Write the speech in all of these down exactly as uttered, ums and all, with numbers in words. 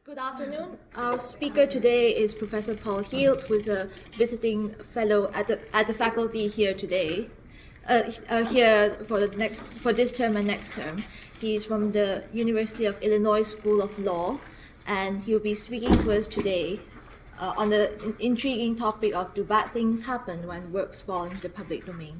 Good afternoon. Our speaker today is Professor Paul Heald, who is a visiting fellow at the at the faculty here today, uh, uh, here for the next for this term and next term. He's from the University of Illinois School of Law, and he'll be speaking to us today uh, on the in- intriguing topic of do bad things happen when works fall into the public domain.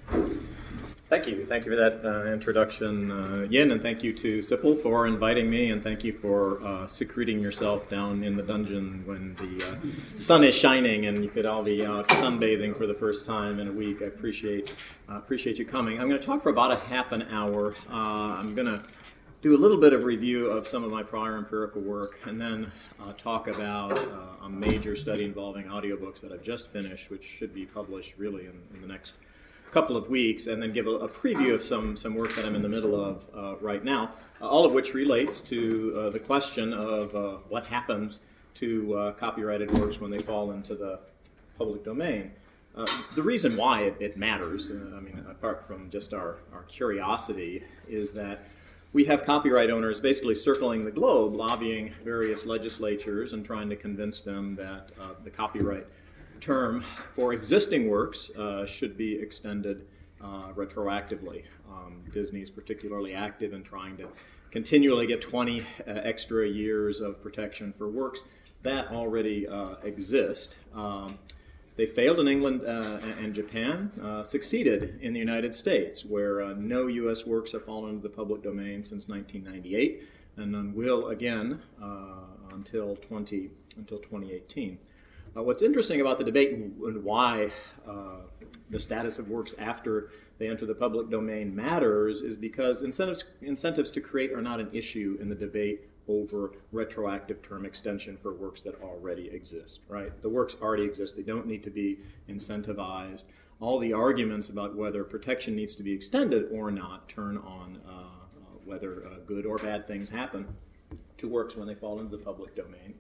Thank you. Thank you for that uh, introduction, uh, Yin, and thank you to Sipple for inviting me, and thank you for uh, secreting yourself down in the dungeon when the uh, sun is shining and you could all be out sunbathing for the first time in a week. I appreciate uh, appreciate you coming. I'm going to talk for about a half an hour. Uh, I'm going to do a little bit of review of some of my prior empirical work, and then uh, talk about uh, a major study involving audiobooks that I've just finished, which should be published really in, in the next couple of weeks, and then give a, a preview of some some work that I'm in the middle of uh, right now, uh, all of which relates to uh, the question of uh, what happens to uh, copyrighted works when they fall into the public domain. Uh, the reason why it, it matters, uh, I mean, apart from just our, our curiosity, is that we have copyright owners basically circling the globe, lobbying various legislatures and trying to convince them that uh, the copyright term for existing works uh, should be extended uh, retroactively. Um, Disney is particularly active in trying to continually get twenty uh, extra years of protection for works that already uh, exist. Um, they failed in England uh, and Japan, uh, succeeded in the United States, where uh, no U S works have fallen into the public domain since nineteen ninety-eight, and none will again uh, until twenty until twenty eighteen. Uh, what's interesting about the debate and, and why uh, the status of works after they enter the public domain matters is because incentives incentives to create are not an issue in the debate over retroactive term extension for works that already exist, right? The works already exist. They don't need to be incentivized. All the arguments about whether protection needs to be extended or not turn on uh, uh, whether uh, good or bad things happen to works when they fall into the public domain.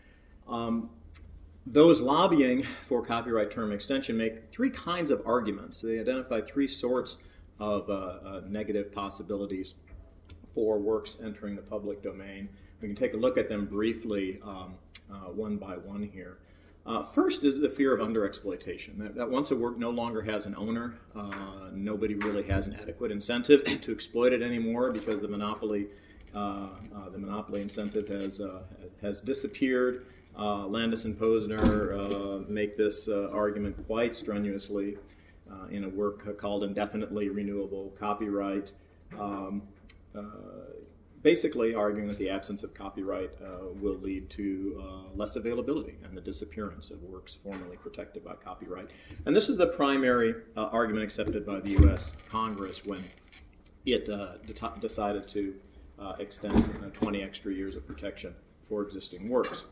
Um, Those lobbying for copyright term extension make three kinds of arguments. They identify three sorts of uh, uh, negative possibilities for works entering the public domain. We can take a look at them briefly um, uh, one by one here. Uh, first is the fear of underexploitation, that, that once a work no longer has an owner, uh, nobody really has an adequate incentive to exploit it anymore because the monopoly, uh, uh, the monopoly incentive has, uh, has disappeared. Uh, Landis and Posner uh, make this uh, argument quite strenuously uh, in a work called Indefinitely Renewable Copyright, um, uh, basically arguing that the absence of copyright uh, will lead to uh, less availability and the disappearance of works formerly protected by copyright. And this is the primary uh, argument accepted by the U S Congress when it uh, de- decided to uh, extend uh, twenty extra years of protection for existing works.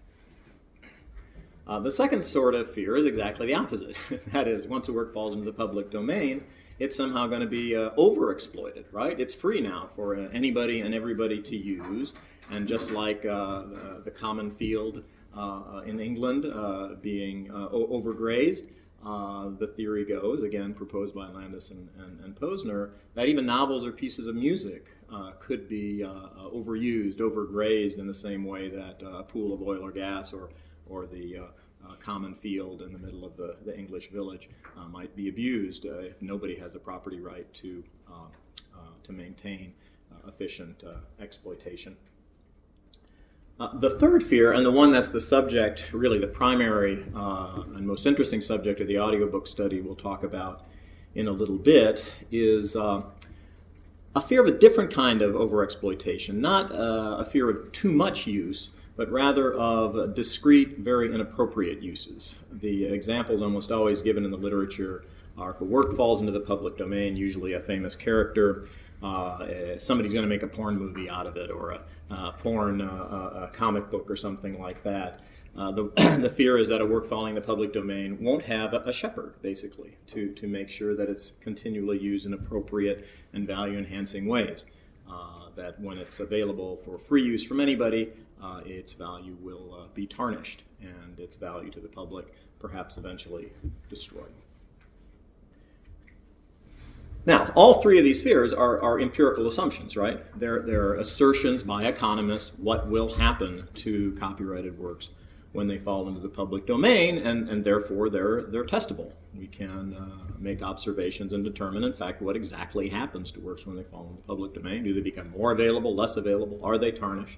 Uh, the second sort of fear is exactly the opposite. That is, once a work falls into the public domain, it's somehow going to be uh, overexploited, right? It's free now for uh, anybody and everybody to use, and just like uh, uh, the common field uh, in England uh, being uh, o- overgrazed, uh, the theory goes, again proposed by Landis and, and, and Posner, that even novels or pieces of music uh, could be uh, overused, overgrazed in the same way that uh, a pool of oil or gas or or the uh, uh, common field in the middle of the, the English village uh, might be abused uh, if nobody has a property right to, uh, uh, to maintain uh, efficient uh, exploitation. Uh, the third fear, and the one that's the subject, really the primary uh, and most interesting subject of the audiobook study we'll talk about in a little bit, is uh, a fear of a different kind of overexploitation, not uh, a fear of too much use, but rather of discrete, very inappropriate uses. The examples almost always given in the literature are if a work falls into the public domain, usually a famous character, uh, somebody's going to make a porn movie out of it, or a, a porn uh, a comic book or something like that. Uh, the, the fear is that a work falling in the public domain won't have a, a shepherd, basically, to, to make sure that it's continually used in appropriate and value-enhancing ways. Uh, that when it's available for free use from anybody, uh, its value will uh, be tarnished, and its value to the public perhaps eventually destroyed. Now, all three of these fears are, are empirical assumptions, right? They're, they're assertions by economists what will happen to copyrighted works when they fall into the public domain, and, and therefore they're, they're testable. We can uh, make observations and determine, in fact, what exactly happens to works when they fall into the public domain. Do they become more available, less available? Are they tarnished?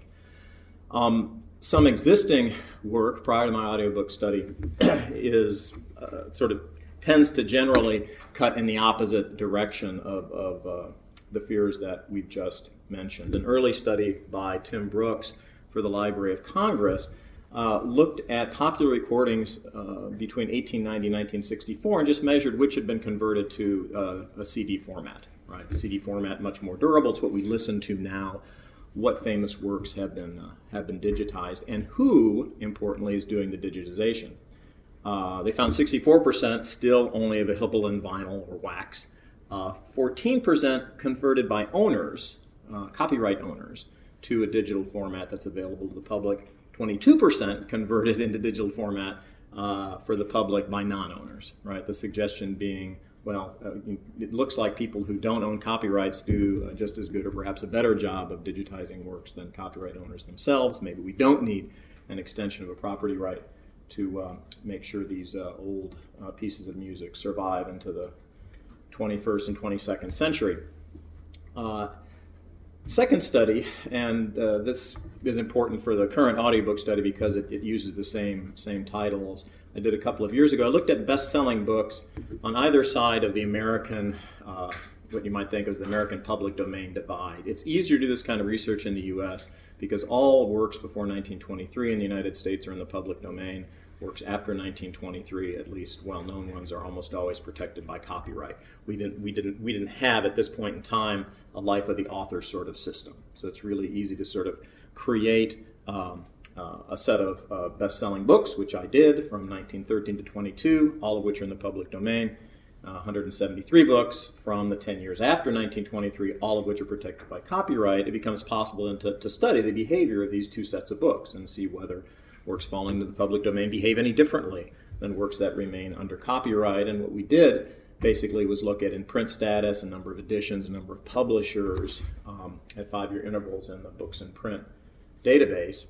Um, some existing work prior to my audiobook study is uh, sort of tends to generally cut in the opposite direction of, of uh, the fears that we've just mentioned. An early study by Tim Brooks for the Library of Congress uh, looked at popular recordings uh, between eighteen ninety and nineteen sixty-four and just measured which had been converted to uh, a C D format. Right, the C D format much more durable. It's what we listen to now. What famous works have been uh, have been digitized, and who, importantly, is doing the digitization. Uh, they found sixty-four percent still only available in vinyl or wax, uh, fourteen percent converted by owners, uh, copyright owners, to a digital format that's available to the public, twenty-two percent converted into digital format uh, for the public by non-owners, right? The suggestion being, well, uh, it looks like people who don't own copyrights do uh, just as good or perhaps a better job of digitizing works than copyright owners themselves. Maybe we don't need an extension of a property right to uh, make sure these uh, old uh, pieces of music survive into the twenty-first and twenty-second century. Uh, second study, and uh, this is important for the current audiobook study because it, it uses the same, same titles. I did a couple of years ago. I looked at best-selling books on either side of the American, uh, what you might think of as the American public domain divide. It's easier to do this kind of research in the U S because all works before nineteen twenty-three in the United States are in the public domain. Works after nineteen twenty-three, at least well-known ones, are almost always protected by copyright. We didn't, we didn't, we didn't have at this point in time a life of the author sort of system. So it's really easy to sort of create um, uh, a set of uh, best-selling books, which I did from nineteen thirteen to twenty-two, all of which are in the public domain. Uh, one hundred seventy-three books from the ten years after nineteen twenty-three, all of which are protected by copyright. It becomes possible then to, to study the behavior of these two sets of books and see whether works falling into the public domain behave any differently than works that remain under copyright. And what we did basically was look at in print status, a number of editions, a number of publishers um, at five-year intervals in the books in print database.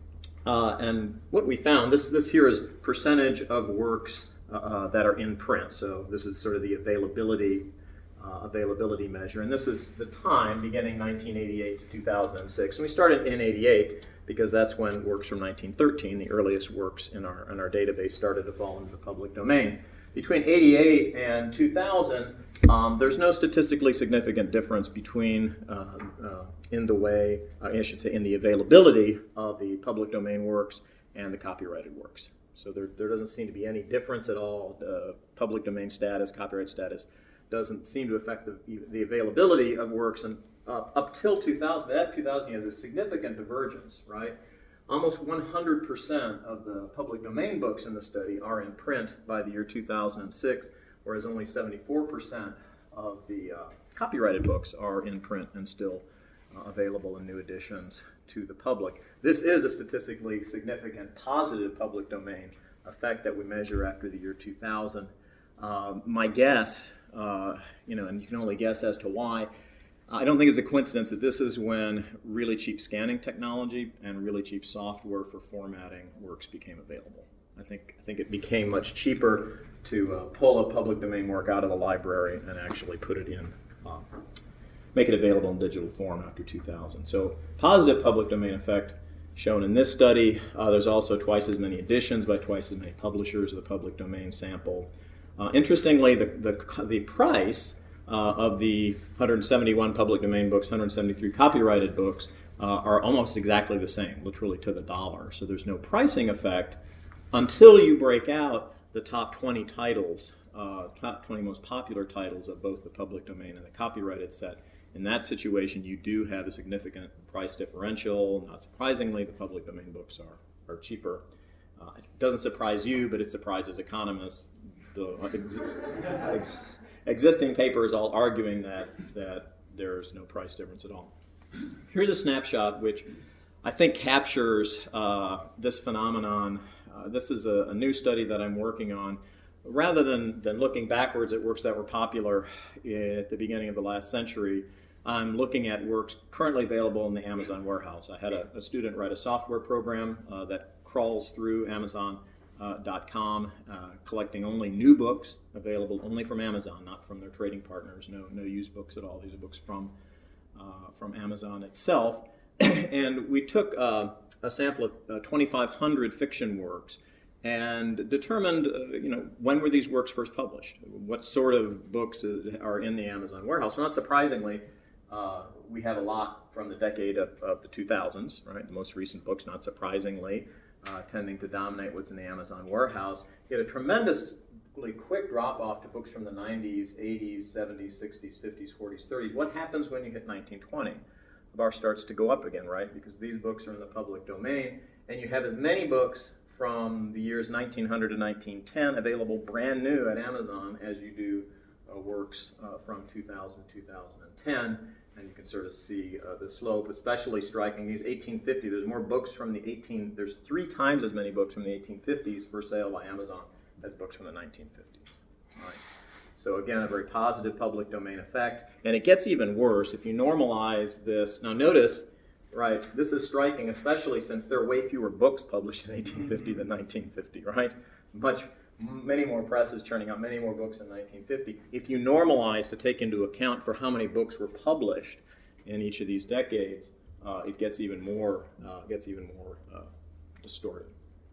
Uh, and what we found, this, this here is percentage of works uh, that are in print. So this is sort of the availability uh, availability measure. And this is the time beginning nineteen eighty-eight to two thousand six. And we started in eighty-eight because that's when works from nineteen thirteen, the earliest works in our, in our database, started to fall into the public domain. Between eighty-eight and two thousand, um, there's no statistically significant difference between, uh, uh, in the way, uh, I should say, in the availability of the public domain works and the copyrighted works. So there, there doesn't seem to be any difference at all. Uh, public domain status, copyright status doesn't seem to affect the, the availability of works. And uh, up till two thousand, after two thousand, you have this significant divergence, right? Almost one hundred percent of the public domain books in the study are in print by the year two thousand six, whereas only seventy-four percent of the uh, copyrighted books are in print and still uh, available in new editions to the public. This is a statistically significant positive public domain effect that we measure after the year two thousand. Um, my guess, uh, you know, and you can only guess as to why, I don't think it's a coincidence that this is when really cheap scanning technology and really cheap software for formatting works became available. I think I think it became much cheaper to uh, pull a public domain work out of the library and actually put it in, uh, make it available in digital form after two thousand. So positive public domain effect shown in this study. Uh, there's also twice as many editions by twice as many publishers of the public domain sample. Uh, interestingly, the, the, the price Uh, of the one hundred seventy-one public domain books, one hundred seventy-three copyrighted books, uh, are almost exactly the same, literally to the dollar. So there's no pricing effect until you break out the top twenty titles, uh, top twenty most popular titles of both the public domain and the copyrighted set. In that situation, you do have a significant price differential. Not surprisingly, the public domain books are, are cheaper. Uh, it doesn't surprise you, but it surprises economists. The, ex, ex, Existing papers all arguing that, that there's no price difference at all. Here's a snapshot which I think captures uh, this phenomenon. Uh, this is a, a new study that I'm working on rather than, than looking backwards at works that were popular at the beginning of the last century, I'm looking at works currently available in the Amazon warehouse. I had a, a student write a software program uh, that crawls through Amazon dot com, uh, uh, collecting only new books available only from Amazon, not from their trading partners. No, no used books at all. These are books from uh, from Amazon itself. And we took uh, a sample of uh, twenty-five hundred fiction works and determined, uh, you know, when were these works first published? What sort of books are in the Amazon warehouse? So not surprisingly, uh, we have a lot from the decade of, of the two thousands, right? The most recent books, not surprisingly, uh, tending to dominate what's in the Amazon warehouse. You had a tremendously quick drop-off to books from the nineties, eighties, seventies, sixties, fifties, forties, thirties. What happens when you hit nineteen twenty? The bar starts to go up again, right? Because these books are in the public domain, and you have as many books from the years nineteen hundred to nineteen ten available brand new at Amazon as you do uh, works uh, from two thousand to two thousand ten. And you can sort of see uh, the slope, especially striking these eighteen fifty. There's more books from the eighteen, there's three times as many books from the eighteen fifties for sale by Amazon as books from the nineteen fifties. All right. So again, a very positive public domain effect. And it gets even worse if you normalize this. Now notice, right, this is striking, especially since there are way fewer books published in eighteen fifty than nineteen fifty, right? Much, many more presses churning out many more books in nineteen fifty. If you normalize to take into account for how many books were published in each of these decades, uh, it gets even more, uh, gets even more uh, distorted.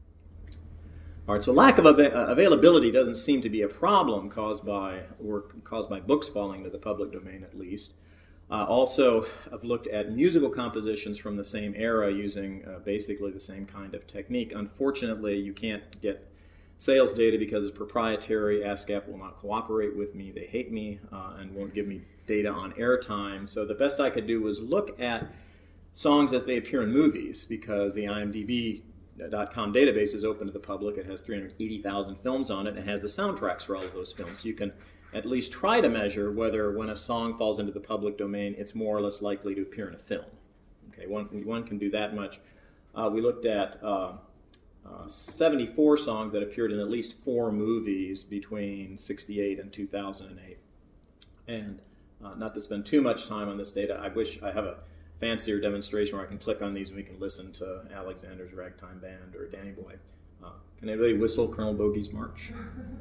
All right, so lack of av- availability doesn't seem to be a problem caused by, or caused by books falling to the public domain at least. Uh, also, I've looked at musical compositions from the same era using uh, basically the same kind of technique. Unfortunately, you can't get sales data because it's proprietary. ASCAP will not cooperate with me. They hate me uh, and won't give me data on airtime. So the best I could do was look at songs as they appear in movies, because the I M D B dot com database is open to the public. It has three hundred eighty thousand films on it and has the soundtracks for all of those films. So you can at least try to measure whether when a song falls into the public domain, it's more or less likely to appear in a film. Okay, one, one can do that much. Uh, we looked at uh, uh, seventy-four songs that appeared in at least four movies between sixty-eight and two thousand eight. And uh, not to spend too much time on this data, I wish I have a fancier demonstration where I can click on these and we can listen to Alexander's Ragtime Band or Danny Boy. Uh, can anybody whistle Colonel Bogey's March?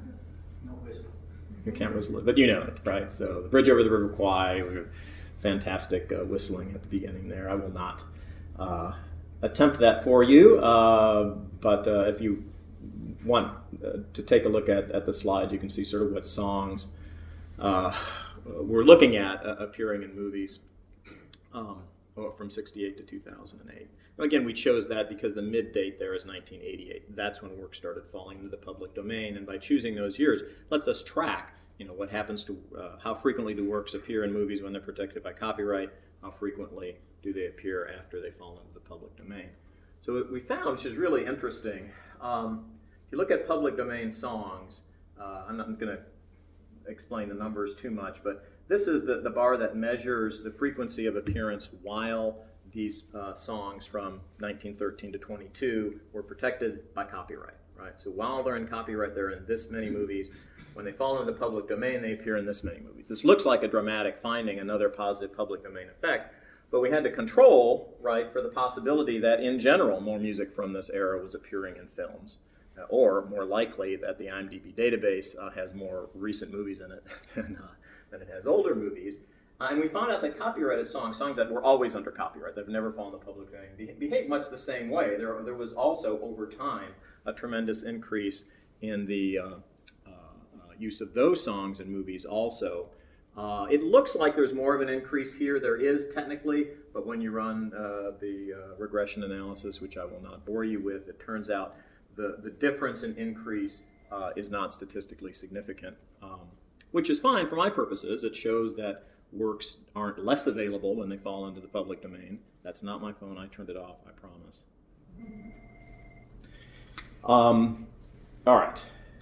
No whistle. You can't whistle it, but you know it, right? So the Bridge Over the River Kwai, we have fantastic uh, whistling at the beginning there. I will not uh, attempt that for you, uh, but uh, if you want uh, to take a look at, at the slides, you can see sort of what songs uh, we're looking at uh, appearing in movies. Um, from sixty-eight to two thousand eight. Again, we chose that because the mid date there is nineteen eighty-eight. That's when work started falling into the public domain, and by choosing those years, lets us track, you know, what happens to, uh, how frequently do works appear in movies when they're protected by copyright, how frequently do they appear after they fall into the public domain. So what we found, which is really interesting, um, if you look at public domain songs, uh, I'm not going to explain the numbers too much, but this is the, the bar that measures the frequency of appearance while these uh, songs from nineteen thirteen to twenty-two were protected by copyright, right? So while they're in copyright, they're in this many movies. When they fall into the public domain, they appear in this many movies. This looks like a dramatic finding, another positive public domain effect, but we had to control, right, for the possibility that in general, more music from this era was appearing in films. Uh, or more likely that the I M D B database uh, has more recent movies in it than, uh, than it has older movies. Uh, and we found out that copyrighted songs, songs that were always under copyright, that have never fallen in the public domain, be- behave much the same way. There, there was also, over time, a tremendous increase in the uh, uh, uh, use of those songs in movies also. Uh, it looks like there's more of an increase here. There is technically, but when you run uh, the uh, regression analysis, which I will not bore you with, it turns out the, the difference in increase uh, is not statistically significant, um, which is fine for my purposes. It shows that works aren't less available when they fall into the public domain. That's not my phone. I turned it off, I promise. Um, all right.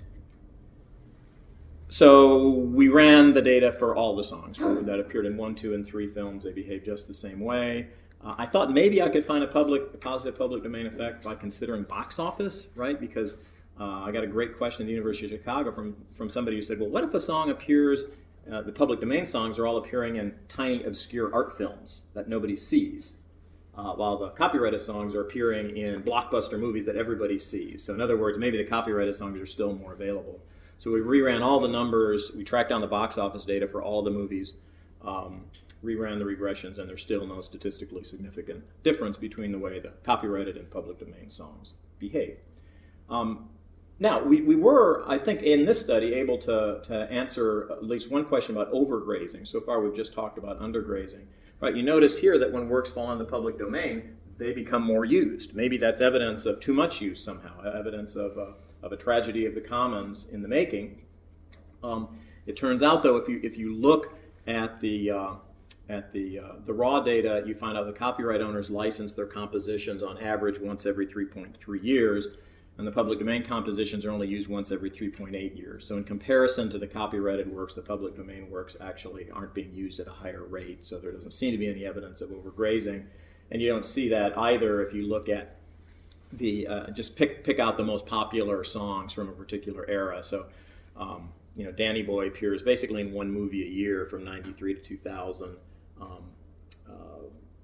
So we ran the data for all the songs that appeared in one, two, and three films. They behave just the same way. Uh, I thought maybe I could find a public, a positive public domain effect by considering box office, right? Because Uh, I got a great question at the University of Chicago from, from somebody who said, well, what if a song appears, uh, the public domain songs are all appearing in tiny, obscure art films that nobody sees, uh, while the copyrighted songs are appearing in blockbuster movies that everybody sees. So in other words, maybe the copyrighted songs are still more available. So we reran all the numbers, we tracked down the box office data for all the movies, um, reran the regressions, and there's still no statistically significant difference between the way the copyrighted and public domain songs behave. Um, now, we, we were, I think, in this study able to, to answer at least one question about overgrazing. So far we've just talked about undergrazing. Right? You notice here that when works fall in the public domain, they become more used. Maybe that's evidence of too much use somehow, evidence of, uh, of a tragedy of the commons in the making. Um, it turns out, though, if you, if you look at the uh, At the, uh, the raw data, you find out the copyright owners license their compositions on average once every three point three years, and the public domain compositions are only used once every three point eight years. So in comparison to the copyrighted works, the public domain works actually aren't being used at a higher rate, so there doesn't seem to be any evidence of overgrazing. And you don't see that either if you look at the, uh, just pick, pick out the most popular songs from a particular era. So, um, you know, Danny Boy appears basically in one movie a year from ninety-three to two thousand. Um, uh,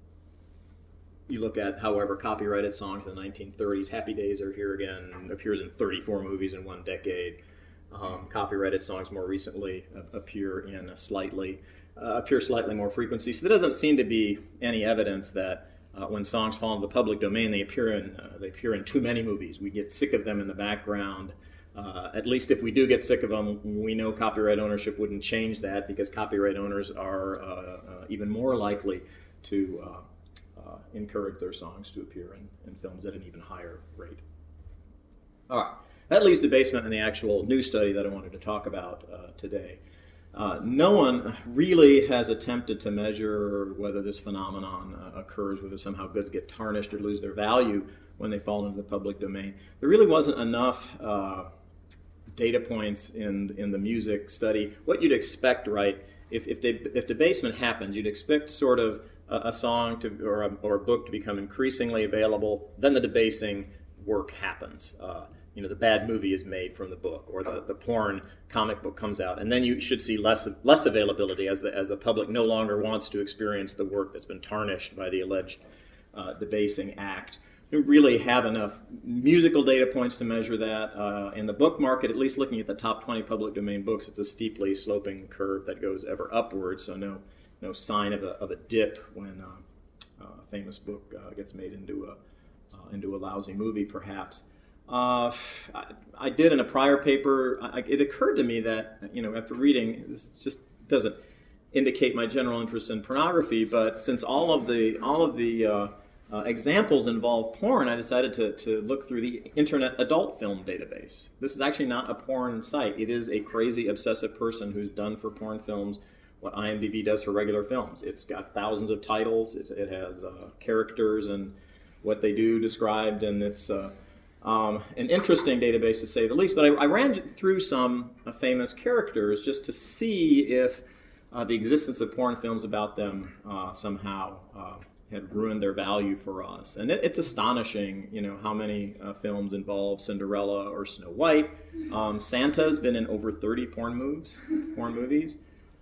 you look at, however, copyrighted songs in the nineteen thirties. Happy Days Are Here Again appears in thirty-four movies in one decade. Um, copyrighted songs more recently uh, appear in a slightly uh, appear slightly more frequency. So there doesn't seem to be any evidence that uh, when songs fall into the public domain, they appear in uh, they appear in too many movies. We get sick of them in the background. Uh, at least if we do get sick of them, we know copyright ownership wouldn't change that, because copyright owners are uh, uh, even more likely to uh, uh, encourage their songs to appear in, in films at an even higher rate. All right, that leaves debasement and the actual new study that I wanted to talk about uh, today. Uh, no one really has attempted to measure whether this phenomenon uh, occurs, whether somehow goods get tarnished or lose their value when they fall into the public domain. There really wasn't enough uh, data points in in the music study. What you'd expect, right, if if, de- if debasement happens, you'd expect sort of a, a song to or a, or a book to become increasingly available. Then the debasing work happens. Uh, you know, the bad movie is made from the book, or the, the porn comic book comes out, and then you should see less less availability as the as the public no longer wants to experience the work that's been tarnished by the alleged uh, debasing act. We don't really have enough musical data points to measure that. Uh, in the book market, at least looking at the top twenty public domain books, it's a steeply sloping curve that goes ever upwards, so no no sign of a, of a dip when uh, a famous book uh, gets made into a, uh, into a lousy movie, perhaps. Uh, I, I did in a prior paper, I, it occurred to me that, you know, after reading, this just doesn't indicate my general interest in pornography, but since all of the, all of the uh, Uh, examples involve porn, I decided to, to look through the Internet Adult Film Database. This is actually not a porn site. It is a crazy, obsessive person who's done for porn films what I M D B does for regular films. It's got thousands of titles. It, it has uh, characters and what they do described, and it's uh, um, an interesting database to say the least. But I, I ran through some uh, famous characters just to see if uh, the existence of porn films about them uh, somehow uh, had ruined their value for us. And it, it's astonishing, you know, how many uh, films involve Cinderella or Snow White. Um, Santa's been in over thirty porn moves, porn movies.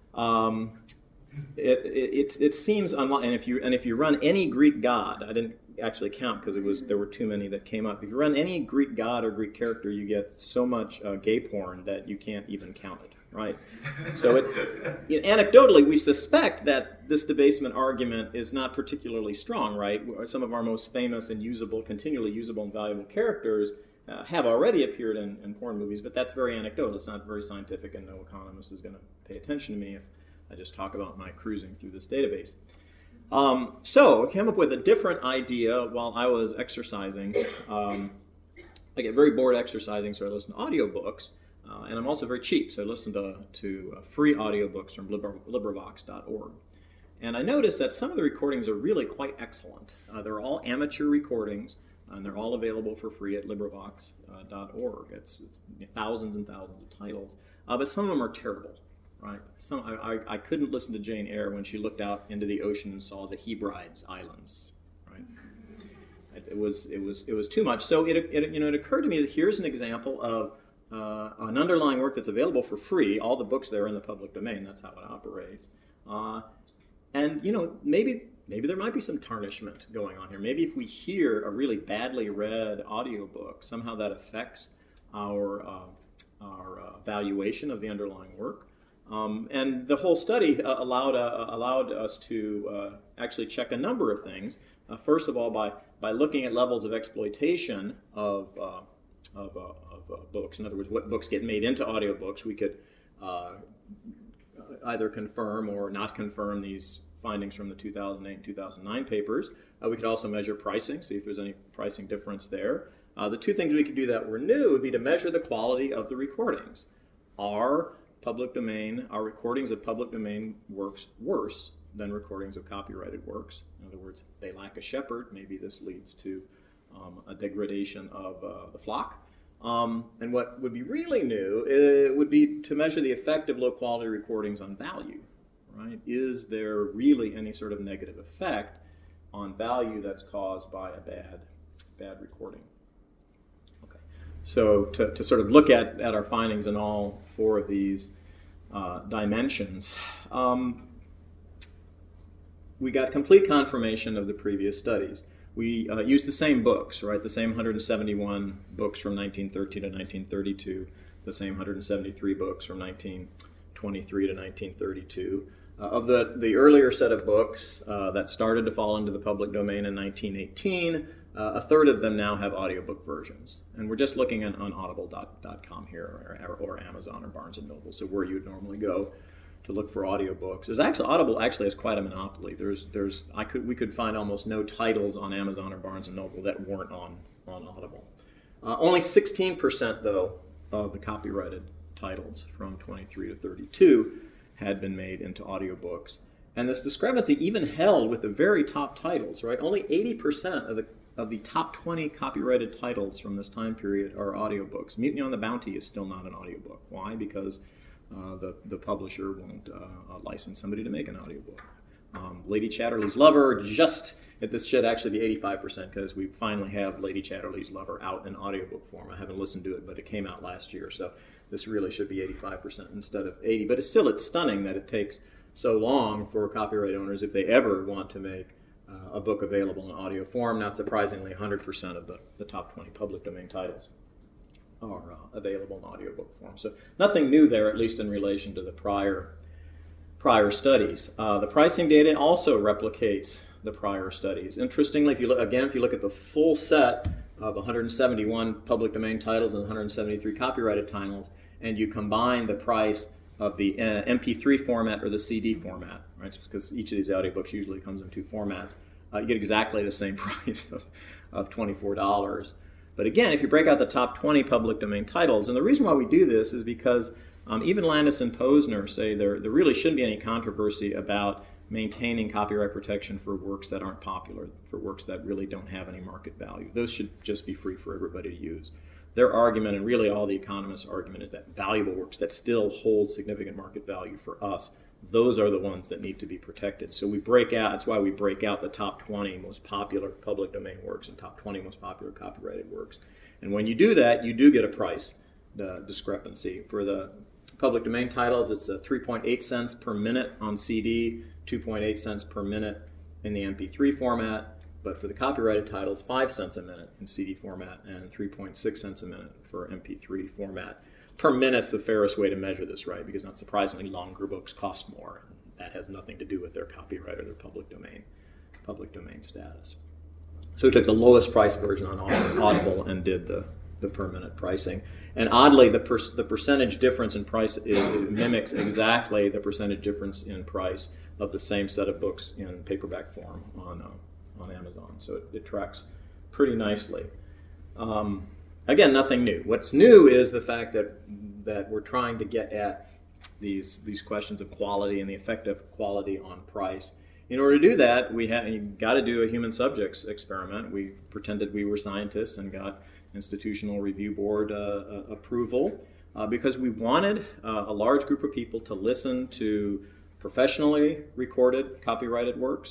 Um, it, it, it, it seems unlikely, and if you and if you run any Greek god, I didn't actually count because it was there were too many that came up. If you run any Greek god or Greek character, you get so much uh, gay porn that you can't even count it. Right, so it, you know, anecdotally, we suspect that this debasement argument is not particularly strong. Right, some of our most famous and usable, continually usable and valuable characters uh, have already appeared in, in porn movies, but that's very anecdotal. It's not very scientific, and no economist is going to pay attention to me if I just talk about my cruising through this database. Um, so I came up with a different idea while I was exercising. Um, I get very bored exercising, so I listen to audiobooks. Uh, and I'm also very cheap, so I listen to, to uh, free audiobooks from Libra, LibriVox dot org. And I noticed that some of the recordings are really quite excellent. Uh, they're all amateur recordings, and they're all available for free at LibriVox dot org. It's, it's thousands and thousands of titles, uh, but some of them are terrible. Right? Some I, I, I couldn't listen to Jane Eyre when she looked out into the ocean and saw the Hebrides Islands. Right? It was it was it was too much. So it, it you know it occurred to me that here's an example of uh, an underlying work that's available for free. All the books there are in the public domain. That's how it operates. Uh, and you know maybe maybe there might be some tarnishment going on here. Maybe if we hear a really badly read audiobook, somehow that affects our uh, our uh, valuation of the underlying work. Um, and the whole study uh, allowed uh, allowed us to uh, actually check a number of things. Uh, first of all, by by looking at levels of exploitation of uh, of, uh, of uh, books. In other words, what books get made into audiobooks, we could uh, either confirm or not confirm these findings from the two thousand eight and two thousand nine papers. Uh, we could also measure pricing, see if there's any pricing difference there. Uh, the two things we could do that were new would be to measure the quality of the recordings. Are public domain, are recordings of public domain works worse than recordings of copyrighted works? In other words, they lack a shepherd. Maybe this leads to um, a degradation of uh, the flock. Um, and what would be really new uh, would be to measure the effect of low quality recordings on value, right? Is there really any sort of negative effect on value that's caused by a bad, bad recording? Okay. So to, to sort of look at, at our findings in all four of these uh, dimensions, um, we got complete confirmation of the previous studies. We uh, used the same books, right? The same one hundred seventy-one books from nineteen thirteen to nineteen thirty-two, the same one hundred seventy-three books from nineteen twenty-three to nineteen thirty-two. Uh, of the, the earlier set of books uh, that started to fall into the public domain in nineteen eighteen, uh, a third of them now have audiobook versions. And we're just looking at, on audible dot com here, or, or Amazon or Barnes and Noble, so where you'd normally go to look for audiobooks. There's actually Audible actually has quite a monopoly. There's there's I could we could find almost no titles on Amazon or Barnes and Noble that weren't on on Audible. Uh, only sixteen percent though of the copyrighted titles from twenty-three to thirty-two had been made into audiobooks. And this discrepancy even held with the very top titles, right? Only eighty percent of the of the top twenty copyrighted titles from this time period are audiobooks. Mutiny on the Bounty is still not an audiobook. Why? Because Uh, the, the publisher won't uh, license somebody to make an audiobook. Um, Lady Chatterley's Lover, just, this should actually be eighty-five percent because we finally have Lady Chatterley's Lover out in audiobook form. I haven't listened to it, but it came out last year, so this really should be eighty-five percent instead of eighty. But it's still, it's stunning that it takes so long for copyright owners, if they ever want to make uh, a book available in audio form. Not surprisingly, one hundred percent of the, the top twenty public domain titles are uh, available in audiobook form. So nothing new there, at least in relation to the prior prior studies. Uh, the pricing data also replicates the prior studies. Interestingly, if you look again, if you look at the full set of one hundred seventy-one public domain titles and one hundred seventy-three copyrighted titles, and you combine the price of the uh, M P three format or the C D format, right? Because each of these audiobooks usually comes in two formats. Uh, you get exactly the same price of, of twenty-four dollars. But again, if you break out the top twenty public domain titles, and the reason why we do this is because um, even Landis and Posner say there, there really shouldn't be any controversy about maintaining copyright protection for works that aren't popular, for works that really don't have any market value. Those should just be free for everybody to use. Their argument, and really all the economists' argument, is that valuable works that still hold significant market value for us, those are the ones that need to be protected. So we break out, that's why we break out the top twenty most popular public domain works and top twenty most popular copyrighted works. And when you do that, you do get a price uh, discrepancy. For the public domain titles, it's a three point eight cents per minute on C D, two point eight cents per minute in the M P three format. But for the copyrighted titles, five cents a minute in C D format and three point six cents a minute for M P three format. Per minute's the fairest way to measure this, right? Because not surprisingly, longer books cost more. That has nothing to do with their copyright or their public domain, public domain status. So we took the lowest price version on Audible and did the, the per minute pricing. And oddly, the per, the percentage difference in price it, it mimics exactly the percentage difference in price of the same set of books in paperback form on uh, on Amazon. So it, it tracks pretty nicely. Um, again, nothing new. What's new is the fact that that we're trying to get at these these questions of quality and the effect of quality on price. In order to do that, we have got to do a human subjects experiment. We pretended we were scientists and got institutional review board uh, uh, approval uh, because we wanted uh, a large group of people to listen to professionally recorded copyrighted works,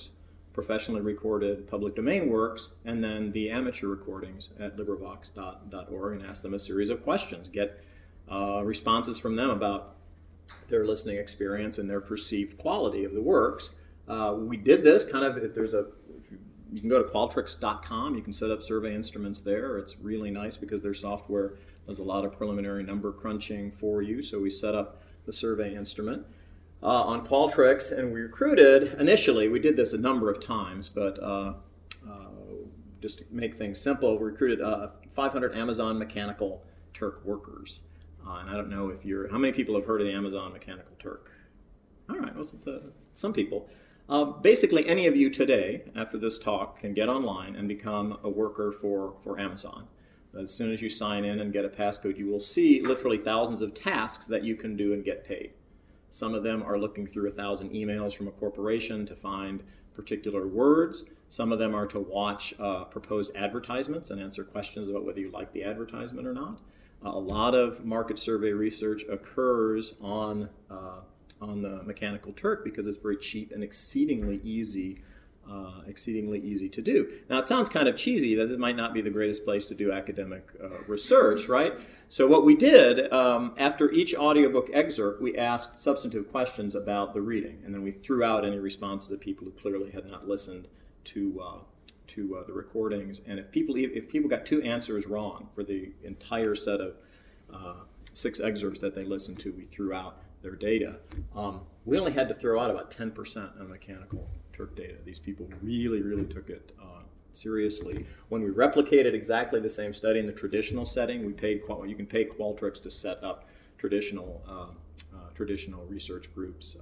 professionally recorded public domain works, and then the amateur recordings at LibriVox dot org, and ask them a series of questions. Get uh, responses from them about their listening experience and their perceived quality of the works. Uh, we did this kind of, if there's a, if you, you can go to Qualtrics dot com, you can set up survey instruments there. It's really nice because their software does a lot of preliminary number crunching for you. So we set up the survey instrument uh, on Qualtrics, and we recruited, initially, we did this a number of times, but uh, uh, just to make things simple, we recruited uh, five hundred Amazon Mechanical Turk workers. Uh, and I don't know if you're, how many people have heard of the Amazon Mechanical Turk? All right, well, some people. Uh, basically, any of you today, after this talk, can get online and become a worker for, for Amazon. As soon as you sign in and get a passcode, you will see literally thousands of tasks that you can do and get paid. Some of them are looking through a thousand emails from a corporation to find particular words. Some of them are to watch uh, proposed advertisements and answer questions about whether you like the advertisement or not. Uh, a lot of market survey research occurs on uh, on the Mechanical Turk because it's very cheap and exceedingly easy, uh, exceedingly easy to do. Now, it sounds kind of cheesy that it might not be the greatest place to do academic uh, research, right? So what we did, um, after each audiobook excerpt, we asked substantive questions about the reading, and then we threw out any responses of people who clearly had not listened to uh, to uh, the recordings. And if people if people got two answers wrong for the entire set of uh, six excerpts that they listened to, we threw out their data. Um, we only had to throw out about ten percent of Mechanical Turk data. These people really, really took it uh, seriously. When we replicated exactly the same study in the traditional setting, we paid you can pay Qualtrics to set up traditional uh, uh, traditional research groups.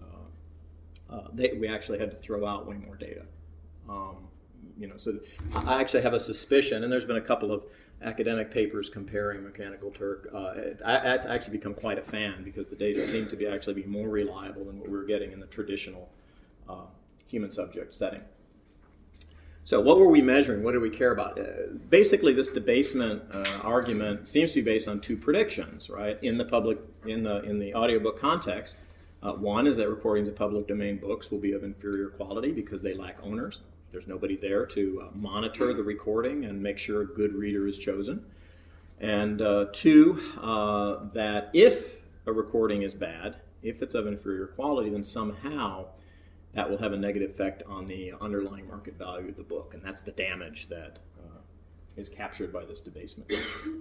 Uh, uh, they, we actually had to throw out way more data. Um, you know, so I actually have a suspicion, and there's been a couple of academic papers comparing Mechanical Turk. Uh, I, I actually become quite a fan because the data seemed to be actually be more reliable than what we were getting in the traditional uh, human subject setting. So what were we measuring? What did we care about? Uh, basically, this debasement uh, argument seems to be based on two predictions, right? In the public, in the in the audiobook context, uh, one is that recordings of public domain books will be of inferior quality because they lack owners. There's nobody there to uh, monitor the recording and make sure a good reader is chosen. And uh, two, uh, that if a recording is bad, if it's of inferior quality, then somehow that will have a negative effect on the underlying market value of the book. And that's the damage that uh, is captured by this debasement.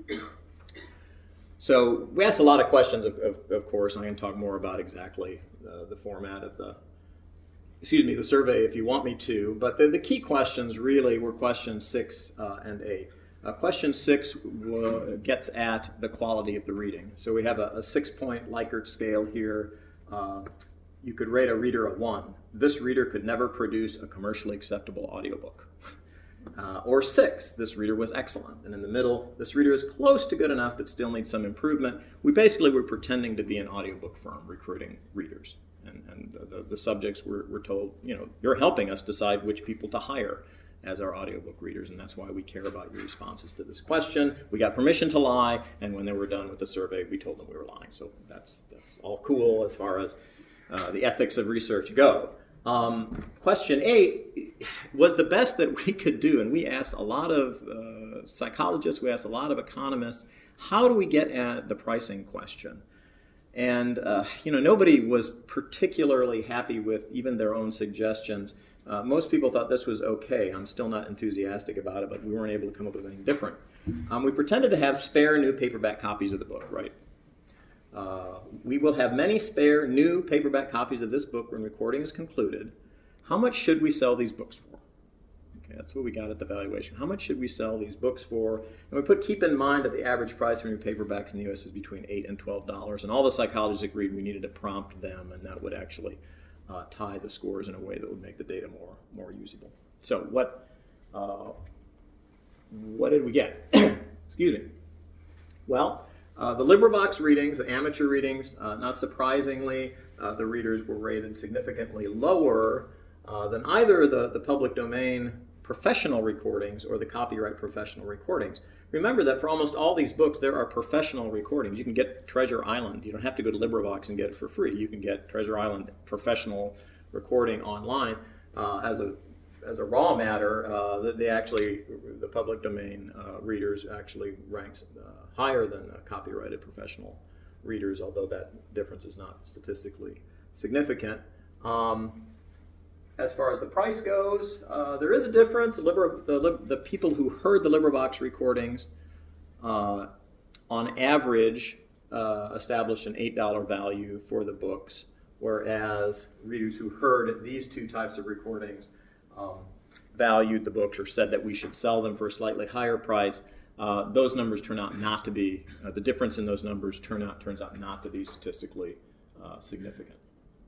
So we asked a lot of questions, of, of, of course. I can talk more about exactly uh, the format of the excuse me, the survey if you want me to, but the, the key questions really were questions six uh, and eight. Uh, question six w- gets at the quality of the reading. So we have a, a six-point Likert scale here. Uh, you could rate a reader a one. This reader could never produce a commercially acceptable audiobook. Uh, or six, this reader was excellent. And in the middle, this reader is close to good enough but still needs some improvement. We basically were pretending to be an audiobook firm recruiting readers. And, and the, the subjects were, were told, you know, you're helping us decide which people to hire as our audiobook readers, and that's why we care about your responses to this question. We got permission to lie, and when they were done with the survey, we told them we were lying. So that's that's all cool as far as uh, the ethics of research go. Um, question eight was the best that we could do, and we asked a lot of uh, psychologists, we asked a lot of economists, how do we get at the pricing question? And, uh, you know, nobody was particularly happy with even their own suggestions. Uh, most people thought this was okay. I'm still not enthusiastic about it, but we weren't able to come up with anything different. Um, we pretended to have spare new paperback copies of the book, right? Uh, we will have many spare new paperback copies of this book when recording is concluded. How much should we sell these books for? Okay, that's what we got at the valuation. How much should we sell these books for? And we put, keep in mind that the average price for new paperbacks in the U S is between eight and twelve dollars. And all the psychologists agreed we needed to prompt them, and that would actually uh, tie the scores in a way that would make the data more, more usable. So what, uh, what did we get? Excuse me. Well, uh, the LibriVox readings, the amateur readings, uh, not surprisingly, uh, the readers were rated significantly lower uh, than either the, the public domain professional recordings or the copyright professional recordings. Remember that for almost all these books, there are professional recordings. You can get Treasure Island. You don't have to go to LibriVox and get it for free. You can get Treasure Island professional recording online uh, as a as a raw matter, uh, they, they actually, the public domain uh, readers actually ranks uh, higher than uh, copyrighted professional readers, although that difference is not statistically significant. Um, as far as the price goes, uh, there is a difference. The, Liber, the, the people who heard the LibriVox recordings, uh, on average, uh, established an eight dollar value for the books, whereas readers who heard these two types of recordings um, valued the books or said that we should sell them for a slightly higher price. Uh, those numbers turn out not to be, uh, the difference in those numbers turn out, turns out not to be statistically uh, significant.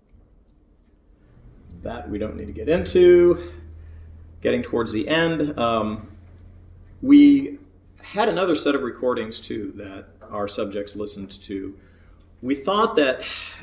That we don't need to get into. Getting towards the end, um, we had another set of recordings too that our subjects listened to. We thought that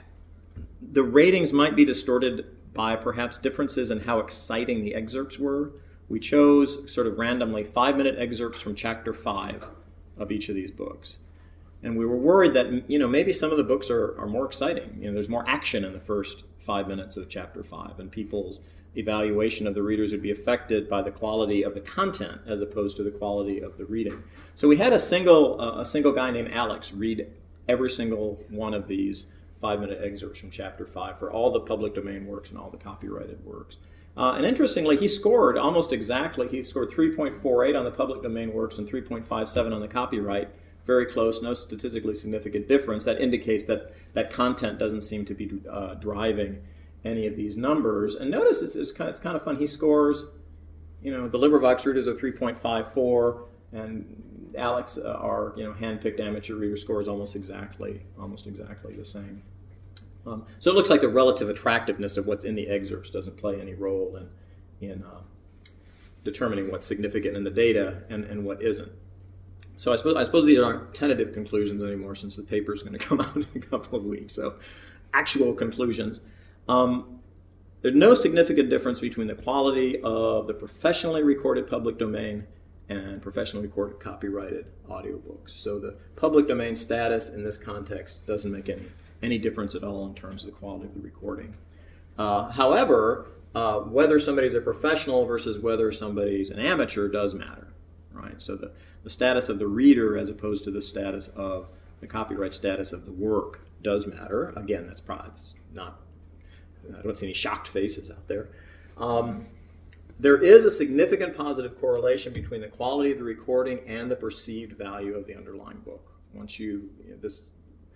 the ratings might be distorted by perhaps differences in how exciting the excerpts were. We chose sort of randomly five-minute excerpts from chapter five of each of these books. And we were worried that, you know, maybe some of the books are, are more exciting. You know, there's more action in the first five minutes of chapter five, and people's evaluation of the readers would be affected by the quality of the content as opposed to the quality of the reading. So we had a single, uh, a single guy named Alex read every single one of these five-minute excerpts from chapter five for all the public domain works and all the copyrighted works. Uh, and interestingly, he scored almost exactly. He scored three point four eight on the public domain works and three point five seven on the copyright. Very close, no statistically significant difference. That indicates that that content doesn't seem to be uh, driving any of these numbers. And notice it's, it's, kind of, it's kind of fun. He scores, you know, the LibriVox readers are three point five four, and Alex, uh, our you know hand-picked amateur reader, scores almost exactly, almost exactly the same. Um, so it looks like the relative attractiveness of what's in the excerpts doesn't play any role in in uh, determining what's significant in the data and, and what isn't. So I suppose I suppose these aren't tentative conclusions anymore, since the paper is going to come out in a couple of weeks. So actual conclusions. Um, there's no significant difference between the quality of the professionally recorded public domain and professionally recorded copyrighted audiobooks. So the public domain status in this context doesn't make any, any difference at all in terms of the quality of the recording. Uh, however, uh, whether somebody's a professional versus whether somebody's an amateur does matter, right? So the, the status of the reader as opposed to the status of the copyright status of the work does matter. Again, that's probably not, I don't see any shocked faces out there. Um, There is a significant positive correlation between the quality of the recording and the perceived value of the underlying book. Once you, you know, this,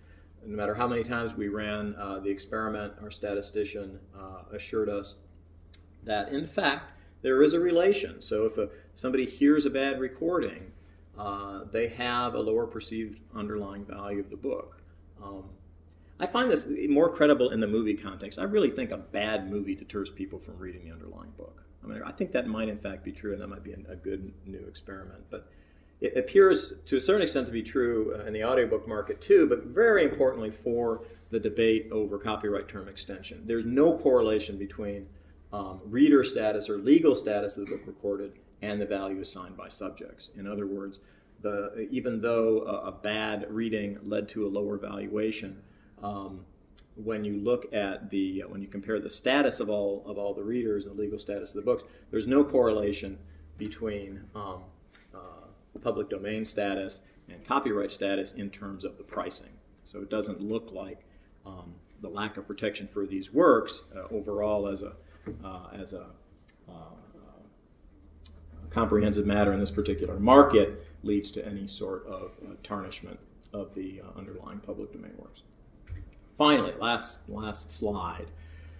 no matter how many times we ran uh, the experiment, our statistician uh, assured us that, in fact, there is a relation. So if a, somebody hears a bad recording, uh, they have a lower perceived underlying value of the book. Um, I find this more credible in the movie context. I really think a bad movie deters people from reading the underlying book. I mean, I think that might in fact be true, and that might be a good new experiment. But it appears to a certain extent to be true in the audiobook market too, but very importantly for the debate over copyright term extension. There's no correlation between um, reader status or legal status of the book recorded and the value assigned by subjects. In other words, the, even though a, a bad reading led to a lower valuation, um, when you look at the, when you compare the status of all of all the readers and the legal status of the books, there's no correlation between um, uh, public domain status and copyright status in terms of the pricing. So it doesn't look like um, the lack of protection for these works uh, overall as a uh, as a uh, uh, comprehensive matter in this particular market leads to any sort of uh, tarnishment of the uh, underlying public domain works. Finally, last last slide.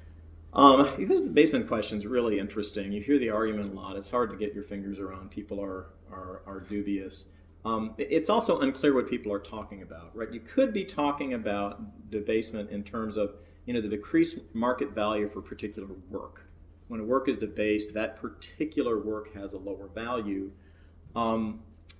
Um, this the basement question is really interesting. You hear the argument a lot. It's hard to get your fingers around. People are are, are dubious. Um, it's also unclear what people are talking about, right? You could be talking about debasement in terms of, you know, the decreased market value for particular work. When a work is debased, that particular work has a lower value. Um,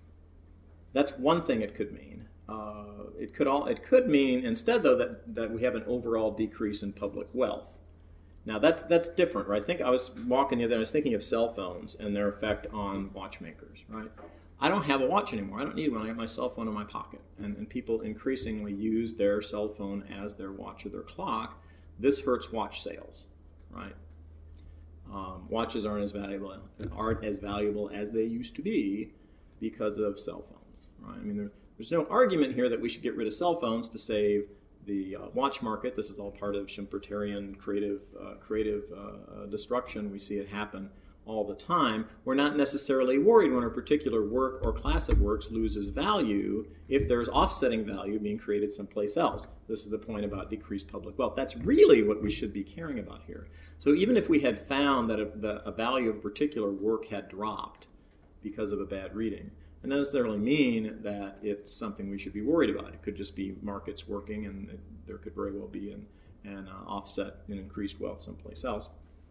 that's one thing it could mean. Uh, it could all it could mean instead though that, that we have an overall decrease in public wealth. Now that's that's different, right? I think I was walking the other day, I was thinking of cell phones and their effect on watchmakers, right? I don't have a watch anymore. I don't need one. I have my cell phone in my pocket. And, and people increasingly use their cell phone as their watch or their clock. This hurts watch sales, right? Um, watches aren't as valuable aren't as valuable as they used to be because of cell phones. Right? I mean, there, there's no argument here that we should get rid of cell phones to save the uh, watch market. This is all part of Schumpeterian creative uh, creative uh, destruction. We see it happen all the time. We're not necessarily worried when a particular work or class of works loses value if there's offsetting value being created someplace else. This is the point about decreased public wealth. That's really what we should be caring about here. So even if we had found that a, the, a value of a particular work had dropped because of a bad reading, it doesn't necessarily mean that it's something we should be worried about. It could just be markets working, and it, there could very well be an, an uh, offset in increased wealth someplace else.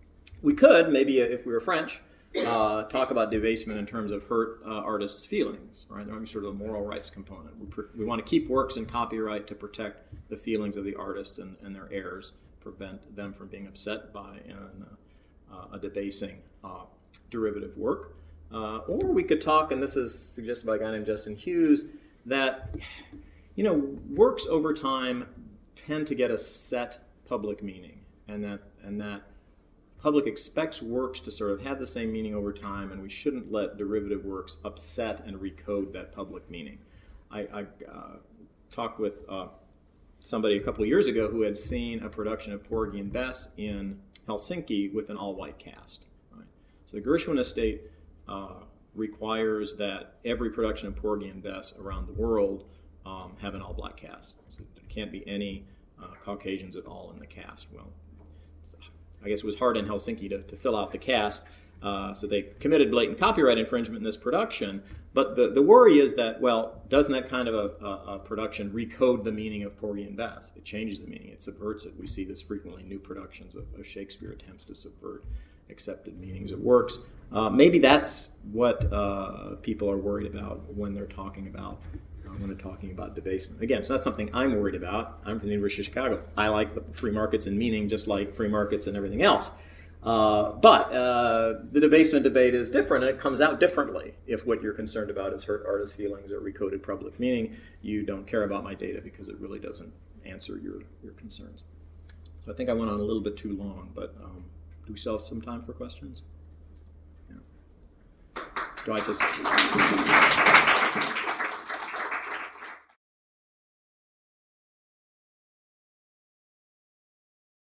We could, maybe if we were French, uh, talk about debasement in terms of hurt uh, artists' feelings, right? There might be sort of a moral rights component. We, pr- we want to keep works in copyright to protect the feelings of the artists and, and their heirs, prevent them from being upset by an, uh, a debasing uh, derivative work. Uh, or we could talk, and this is suggested by a guy named Justin Hughes, that, you know, works over time tend to get a set public meaning, and that and that public expects works to sort of have the same meaning over time, and we shouldn't let derivative works upset and recode that public meaning. I, I uh, talked with uh, somebody a couple of years ago who had seen a production of Porgy and Bess in Helsinki with an all-white cast. Right? So the Gershwin estate uh, requires that every production of Porgy and Bess around the world um, have an all-black cast. So there can't be any uh, Caucasians at all in the cast. Well, it's, I guess it was hard in Helsinki to, to fill out the cast, uh, so they committed blatant copyright infringement in this production. But the, the worry is that, well, doesn't that kind of a, a, a production recode the meaning of Porgy and Bess? It changes the meaning. It subverts it. We see this frequently in new productions of, of Shakespeare attempts to subvert accepted meanings of works. Uh, maybe that's what uh, people are worried about when they're talking about when they're talking about debasement. Again, it's not something I'm worried about. I'm from the University of Chicago. I like the free markets and meaning just like free markets and everything else. Uh, but uh, the debasement debate is different, and it comes out differently. If what you're concerned about is hurt artists' feelings or recoded public meaning, you don't care about my data because it really doesn't answer your, your concerns. So I think I went on a little bit too long, but um, do we still have some time for questions? Yeah. Do I just...